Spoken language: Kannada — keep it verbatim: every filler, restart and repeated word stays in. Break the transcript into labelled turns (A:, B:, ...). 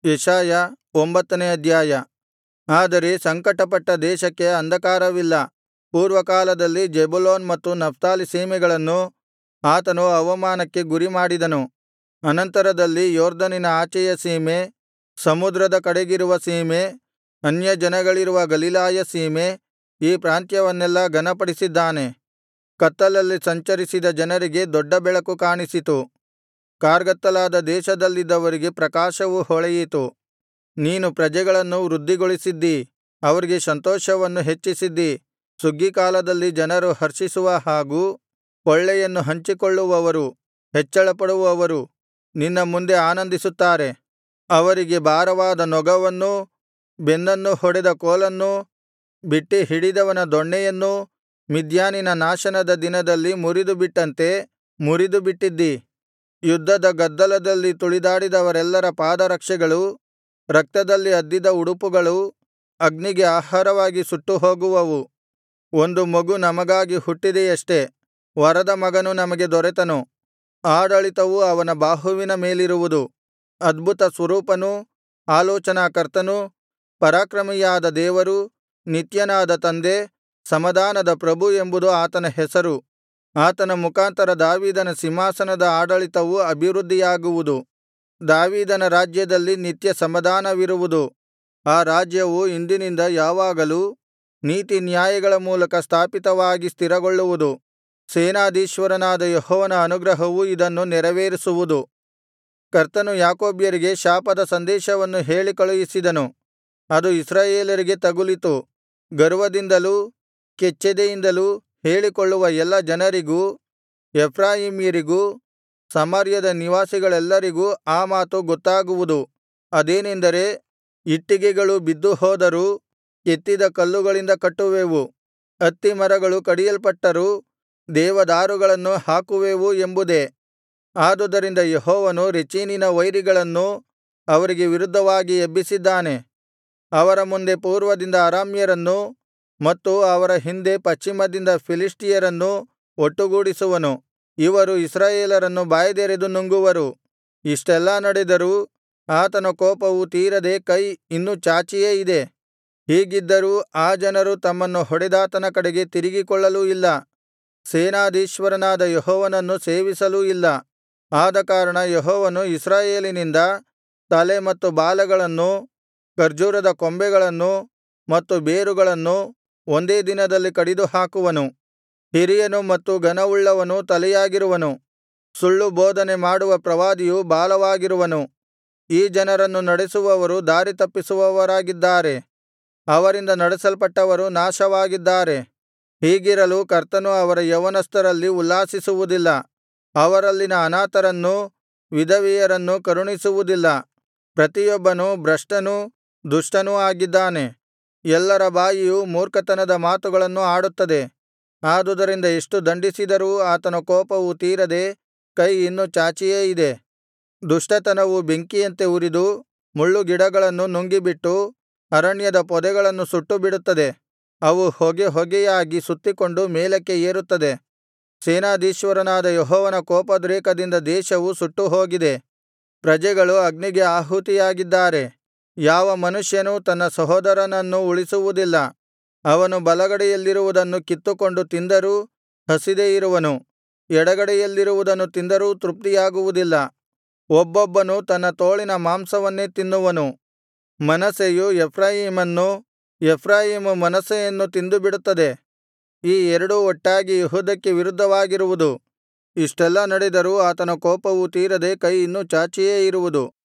A: ಯೆಶಾಯ ಒಂಬತ್ತನೇ ಅಧ್ಯಾಯ. ಆದರೆ ಸಂಕಟಪಟ್ಟ ದೇಶಕ್ಕೆ ಅಂಧಕಾರವಿಲ್ಲ. ಪೂರ್ವಕಾಲದಲ್ಲಿ ಜೆಬುಲೂನ್ ಮತ್ತು ನಫ್ತಾಲಿ ಸೀಮೆಗಳನ್ನು ಆತನು ಅವಮಾನಕ್ಕೆ ಗುರಿಮಾಡಿದನು. ಅನಂತರದಲ್ಲಿ ಯೊರ್ದನಿನ ಆಚೆಯ ಸೀಮೆ, ಸಮುದ್ರದ ಕಡೆಗಿರುವ ಸೀಮೆ, ಅನ್ಯಜನಗಳಿರುವ ಗಲಿಲಾಯ ಸೀಮೆ, ಈ ಪ್ರಾಂತ್ಯವನ್ನೆಲ್ಲಾ ಘನಪಡಿಸಿದ್ದಾನೆ. ಕತ್ತಲಲ್ಲಿ ಸಂಚರಿಸಿದ ಜನರಿಗೆ ದೊಡ್ಡ ಬೆಳಕು ಕಾಣಿಸಿತು. ಕಾರ್ಗತ್ತಲಾದ ದೇಶದಲ್ಲಿದ್ದವರಿಗೆ ಪ್ರಕಾಶವು ಹೊಳೆಯಿತು. ನೀನು ಪ್ರಜೆಗಳನ್ನು ವೃದ್ಧಿಗೊಳಿಸಿದ್ದೀ, ಅವರಿಗೆ ಸಂತೋಷವನ್ನು ಹೆಚ್ಚಿಸಿದ್ದೀ. ಸುಗ್ಗೀಕಾಲದಲ್ಲಿ ಜನರು ಹರ್ಷಿಸುವ ಹಾಗೂ ಕೊಳ್ಳೆಯನ್ನು ಹಂಚಿಕೊಳ್ಳುವವರು, ಹೆಚ್ಚಳಪಡುವವರು ನಿನ್ನ ಮುಂದೆ ಆನಂದಿಸುತ್ತಾರೆ. ಅವರಿಗೆ ಭಾರವಾದ ನೊಗವನ್ನೂ, ಬೆನ್ನನ್ನು ಹೊಡೆದ ಕೋಲನ್ನೂ, ಬಿಟ್ಟಿ ಹಿಡಿದವನ ದೊಣ್ಣೆಯನ್ನೂ ಮಿದ್ಯಾನಿನ ನಾಶನದ ದಿನದಲ್ಲಿ ಮುರಿದುಬಿಟ್ಟಂತೆ ಮುರಿದುಬಿಟ್ಟಿದ್ದೀ. ಯುದ್ಧದ ಗದ್ದಲದಲ್ಲಿ ತುಳಿದಾಡಿದವರೆಲ್ಲರ ಪಾದರಕ್ಷೆಗಳು, ರಕ್ತದಲ್ಲಿ ಅದ್ದಿದ ಉಡುಪುಗಳು ಅಗ್ನಿಗೆ ಆಹಾರವಾಗಿ ಸುಟ್ಟುಹೋಗುವವು. ಒಂದು ಮಗು ನಮಗಾಗಿ ಹುಟ್ಟಿದೆಯಷ್ಟೆ, ವರದ ಮಗನು ನಮಗೆ ದೊರೆತನು. ಆಡಳಿತವು ಅವನ ಬಾಹುವಿನ ಮೇಲಿರುವುದು. ಅದ್ಭುತ ಸ್ವರೂಪನೂ, ಆಲೋಚನಾಕರ್ತನೂ, ಪರಾಕ್ರಮಿಯಾದ ದೇವರೂ, ನಿತ್ಯನಾದ ತಂದೆ, ಸಮಾಧಾನದ ಪ್ರಭು ಎಂಬುದು ಆತನ ಹೆಸರು. ಆತನ ಮುಖಾಂತರ ದಾವೀದನ ಸಿಂಹಾಸನದ ಆಡಳಿತವು ಅಭಿವೃದ್ಧಿಯಾಗುವುದು. ದಾವೀದನ ರಾಜ್ಯದಲ್ಲಿ ನಿತ್ಯ ಸಮಾಧಾನವಿರುವುದು. ಆ ರಾಜ್ಯವು ಇಂದಿನಿಂದ ಯಾವಾಗಲೂ ನೀತಿನ್ಯಾಯಗಳ ಮೂಲಕ ಸ್ಥಾಪಿತವಾಗಿ ಸ್ಥಿರಗೊಳ್ಳುವುದು. ಸೇನಾಧೀಶ್ವರನಾದ ಯೆಹೋವನ ಅನುಗ್ರಹವು ಇದನ್ನು ನೆರವೇರಿಸುವುದು. ಕರ್ತನು ಯಾಕೋಬ್ಯರಿಗೆ ಶಾಪದ ಸಂದೇಶವನ್ನು ಹೇಳಿ ಕಳುಹಿಸಿದನು. ಅದು ಇಸ್ರಾಯೇಲರಿಗೆ ತಗುಲಿತು. ಗರ್ವದಿಂದಲೂ ಕೆಚ್ಚೆದೆಯಿಂದಲೂ ಹೇಳಿಕೊಳ್ಳುವ ಎಲ್ಲಾ ಜನರಿಗೂ, ಎಫ್ರಾಯೀಮ್ಯರಿಗೂ, ಸಮಾರ್ಯದ ನಿವಾಸಿಗಳೆಲ್ಲರಿಗೂ ಆ ಮಾತು ಗೊತ್ತಾಗುವುದು. ಅದೇನೆಂದರೆ, ಇಟ್ಟಿಗೆಗಳು ಬಿದ್ದುಹೋದರೂ ಕೆತ್ತಿದ ಕಲ್ಲುಗಳಿಂದ ಕಟ್ಟುವೆವು, ಅತ್ತಿಮರಗಳು ಕಡಿಯಲ್ಪಟ್ಟರೂ ದೇವದಾರುಗಳನ್ನು ಹಾಕುವೆವು ಎಂಬುದೇ. ಆದುದರಿಂದ ಯೆಹೋವನು ರೆಚೀನಿನ ವೈರಿಗಳನ್ನು ಅವರಿಗೆ ವಿರುದ್ಧವಾಗಿ ಎಬ್ಬಿಸಿದ್ದಾನೆ. ಅವರ ಮುಂದೆ ಪೂರ್ವದಿಂದ ಅರಾಮ್ಯರನ್ನೂ ಮತ್ತು ಅವರ ಹಿಂದೆ ಪಶ್ಚಿಮದಿಂದ ಫಿಲಿಷ್ಟಿಯರನ್ನೂ ಒಟ್ಟುಗೂಡಿಸುವನು. ಇವರು ಇಸ್ರಾಯೇಲರನ್ನು ಬಾಯ್ದೆರೆದು ನುಂಗುವರು. ಇಷ್ಟೆಲ್ಲಾ ನಡೆದರೂ ಆತನ ಕೋಪವು ತೀರದೆ ಕೈ ಇನ್ನೂ ಚಾಚಿಯೇ ಇದೆ. ಹೀಗಿದ್ದರೂ ಆ ಜನರು ತಮ್ಮನ್ನು ಹೊಡೆದಾತನ ಕಡೆಗೆ ತಿರುಗಿಕೊಳ್ಳಲೂ ಇಲ್ಲ, ಸೇನಾಧೀಶ್ವರನಾದ ಯೆಹೋವನನ್ನು ಸೇವಿಸಲೂ ಇಲ್ಲ. ಆದಕಾರಣ ಯೆಹೋವನು ಇಸ್ರಾಯೇಲಿನಿಂದ ತಲೆ ಮತ್ತು ಬಾಲಗಳನ್ನೂ, ಖರ್ಜೂರದ ಕೊಂಬೆಗಳನ್ನೂ ಮತ್ತು ಬೇರುಗಳನ್ನೂ ಒಂದೇ ದಿನದಲ್ಲಿ ಕಡಿದುಹಾಕುವನು. ಹಿರಿಯನು ಮತ್ತು ಘನವುಳ್ಳವನು ತಲೆಯಾಗಿರುವನು. ಸುಳ್ಳು ಬೋಧನೆ ಮಾಡುವ ಪ್ರವಾದಿಯು ಬಾಲವಾಗಿರುವನು. ಈ ಜನರನ್ನು ನಡೆಸುವವರು ದಾರಿತಪ್ಪಿಸುವವರಾಗಿದ್ದಾರೆ, ಅವರಿಂದ ನಡೆಸಲ್ಪಟ್ಟವರು ನಾಶವಾಗಿದ್ದಾರೆ. ಹೀಗಿರಲು ಕರ್ತನು ಅವರ ಯೌವನಸ್ಥರಲ್ಲಿ ಉಲ್ಲಾಸಿಸುವುದಿಲ್ಲ, ಅವರಲ್ಲಿನ ಅನಾಥರನ್ನೂ ವಿಧವೆಯರನ್ನೂ ಕರುಣಿಸುವುದಿಲ್ಲ. ಪ್ರತಿಯೊಬ್ಬನು ಭ್ರಷ್ಟನೂ ದುಷ್ಟನೂ ಆಗಿದ್ದಾನೆ. ಎಲ್ಲರ ಬಾಯಿಯು ಮೂರ್ಖತನದ ಮಾತುಗಳನ್ನು ಆಡುತ್ತದೆ. ಆದುದರಿಂದ ಎಷ್ಟು ದಂಡಿಸಿದರೂ ಆತನ ಕೋಪವು ತೀರದೆ ಕೈ ಇನ್ನೂ ಚಾಚಿಯೇ ಇದೆ. ದುಷ್ಟತನವು ಬೆಂಕಿಯಂತೆ ಉರಿದು ಮುಳ್ಳುಗಿಡಗಳನ್ನು ನುಂಗಿಬಿಟ್ಟು ಅರಣ್ಯದ ಪೊದೆಗಳನ್ನು ಸುಟ್ಟುಬಿಡುತ್ತದೆ. ಅವು ಹೊಗೆ ಹೊಗೆಯಾಗಿ ಸುತ್ತಿಕೊಂಡು ಮೇಲಕ್ಕೆ ಏರುತ್ತದೆ. ಸೇನಾಧೀಶ್ವರನಾದ ಯೆಹೋವನ ಕೋಪೋದ್ರೇಕದಿಂದ ದೇಶವು ಸುಟ್ಟುಹೋಗಿದೆ. ಪ್ರಜೆಗಳು ಅಗ್ನಿಗೆ ಆಹುತಿಯಾಗಿದ್ದಾರೆ. ಯಾವ ಮನುಷ್ಯನೂ ತನ್ನ ಸಹೋದರನನ್ನು ಉಳಿಸುವುದಿಲ್ಲ. ಅವನು ಬಲಗಡೆಯಲ್ಲಿರುವುದನ್ನು ಕಿತ್ತುಕೊಂಡು ತಿಂದರೂ ಹಸಿದೇ ಇರುವನು, ಎಡಗಡೆಯಲ್ಲಿರುವುದನ್ನು ತಿಂದರೂ ತೃಪ್ತಿಯಾಗುವುದಿಲ್ಲ. ಒಬ್ಬೊಬ್ಬನು ತನ್ನ ತೋಳಿನ ಮಾಂಸವನ್ನೇ ತಿನ್ನುವನು. ಮನಸ್ಸೆಯು ಎಫ್ರಾಯೀಮನ್ನೂ, ಎಫ್ರಾಯೀಮು ಮನಸ್ಸೆಯನ್ನು ತಿಂದುಬಿಡುತ್ತದೆ. ಈ ಎರಡೂ ಒಟ್ಟಾಗಿ ಯೆಹೂದಕ್ಕೆ ವಿರುದ್ಧವಾಗಿರುವುದು. ಇಷ್ಟೆಲ್ಲಾ ನಡೆದರೂ ಆತನ ಕೋಪವು ತೀರದೆ ಕೈ ಇನ್ನೂ ಚಾಚಿಯೇ ಇರುವುದು.